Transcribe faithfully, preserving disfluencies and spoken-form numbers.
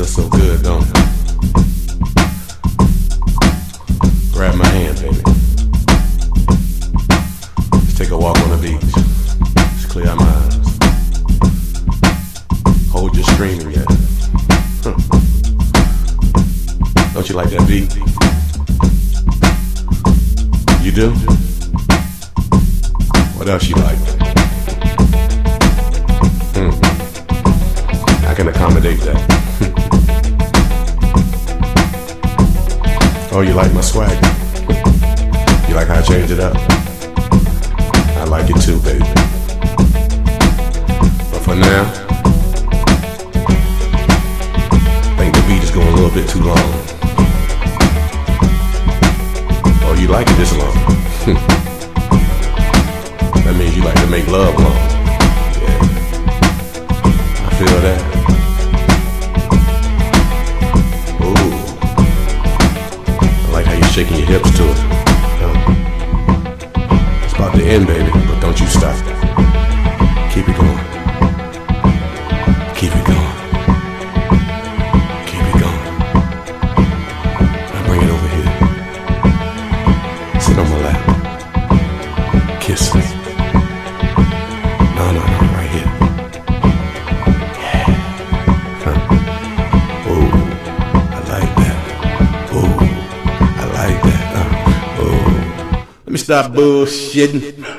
feels so good, don't it? Grab my hand, baby. Let's take a walk on the beach. Let's clear our minds. Hold your screaming yet. Huh. Don't you like that beat? You do? What else you like? Hmm. I can accommodate that. Oh, you like my swag? You like how I changed it up? I like it too, baby. But for now, I think the beat is going a little bit too long. Oh, you like it this long? That means you like to make love long. Yeah, I feel that. Ooh, I like how you're shaking your hips to it. Huh. It's about to end, baby, but don't you stop. Keep it going. Keep it going. Keep it going. Now bring it over here. Sit on my lap. Kiss me. No, no, no, right here. Yeah. Huh. Oh, I like that. Oh, I like that. Uh, oh. Let me stop bullshitting.